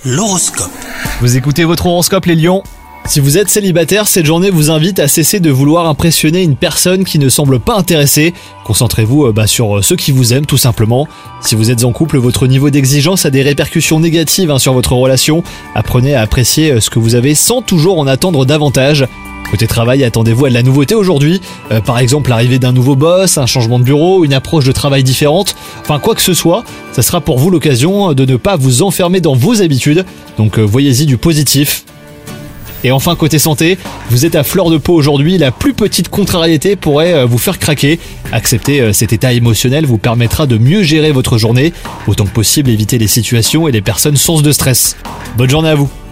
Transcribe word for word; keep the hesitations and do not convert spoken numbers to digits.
L'horoscope. Vous écoutez votre horoscope les lions. Si vous êtes célibataire, cette journée vous invite à cesser de vouloir impressionner une personne qui ne semble pas intéressée. Concentrez-vous euh, bah, sur ceux qui vous aiment tout simplement. Si vous êtes en couple, votre niveau d'exigence a des répercussions négatives hein, sur votre relation. Apprenez à apprécier euh, ce que vous avez sans toujours en attendre davantage. Côté travail, attendez-vous à de la nouveauté aujourd'hui, euh, par exemple l'arrivée d'un nouveau boss, un changement de bureau, une approche de travail différente, enfin quoi que ce soit, ça sera pour vous l'occasion de ne pas vous enfermer dans vos habitudes, donc euh, voyez-y du positif. Et enfin côté santé, vous êtes à fleur de peau aujourd'hui, la plus petite contrariété pourrait euh, vous faire craquer. Accepter euh, cet état émotionnel vous permettra de mieux gérer votre journée, autant que possible éviter les situations et les personnes sources de stress. Bonne journée à vous.